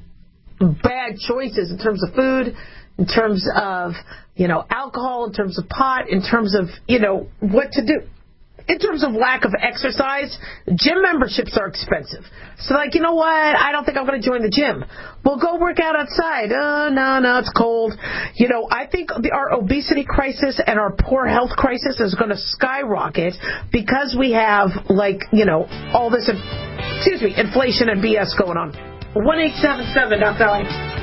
bad choices in terms of food, in terms of, you know, alcohol, in terms of pot, in terms of, you know, what to do. In terms of lack of exercise, gym memberships are expensive. So, like, you know what? I don't think I'm going to join the gym. Well, go work out outside. Oh, no, no, it's cold. You know, I think the, our obesity crisis and our poor health crisis is going to skyrocket because we have, like, you know, all this, excuse me, inflation and B S going on. one eight seven seven, Doctor Ali.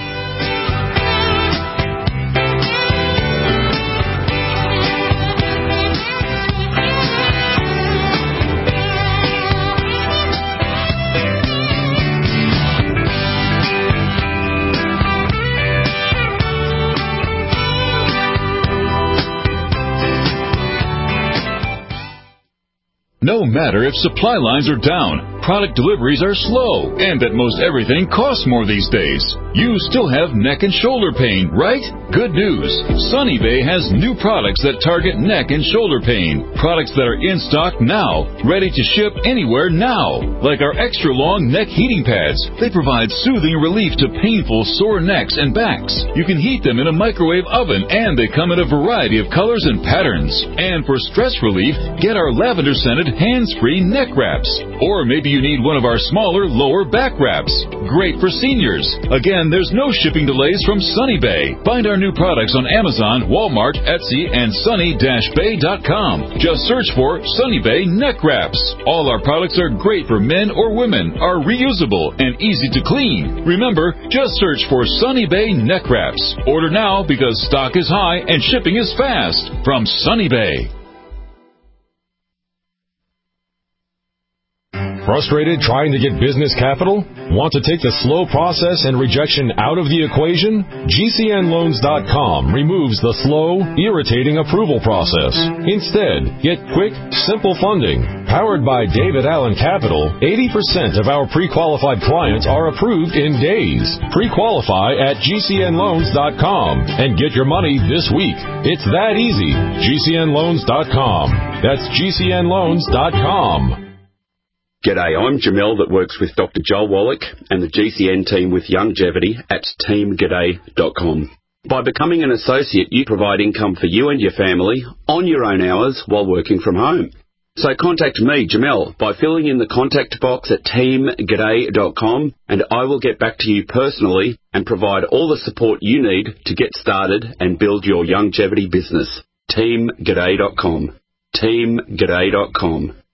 No matter if supply lines are down, product deliveries are slow, and that most everything costs more these days, you still have neck and shoulder pain, right? Good news. Sunny Bay has new products that target neck and shoulder pain. Products that are in stock now, ready to ship anywhere now. Like our extra long neck heating pads. They provide soothing relief to painful sore necks and backs. You can heat them in a microwave oven, and they come in a variety of colors and patterns. And for stress relief, get our lavender scented hands-free neck wraps. Or maybe you need one of our smaller lower back wraps. Great for seniors. Again, there's no shipping delays from Sunny Bay. Find our new products on Amazon, Walmart, Etsy, and sunny dash bay dot com. Just search for Sunny Bay neck wraps. All our products are great for men or women, are reusable, and easy to clean. Remember, just search for Sunny Bay neck wraps. Order now because stock is high and shipping is fast. From Sunny Bay. Frustrated trying to get business capital? Want to take the slow process and rejection out of the equation? G C N loans dot com removes the slow, irritating approval process. Instead, get quick, simple funding. Powered by David Allen Capital, eighty percent of our pre-qualified clients are approved in days. Pre-qualify at G C N loans dot com and get your money this week. It's that easy. G C N loans dot com. That's G C N loans dot com. G'day, I'm Jamel that works with Doctor Joel Wallach and the G C N team with Longevity at team g'day dot com. By becoming an associate, you provide income for you and your family on your own hours while working from home. So contact me, Jamel, by filling in the contact box at team g'day dot com, and I will get back to you personally and provide all the support you need to get started and build your longevity business. team g'day dot com. team g'day dot com.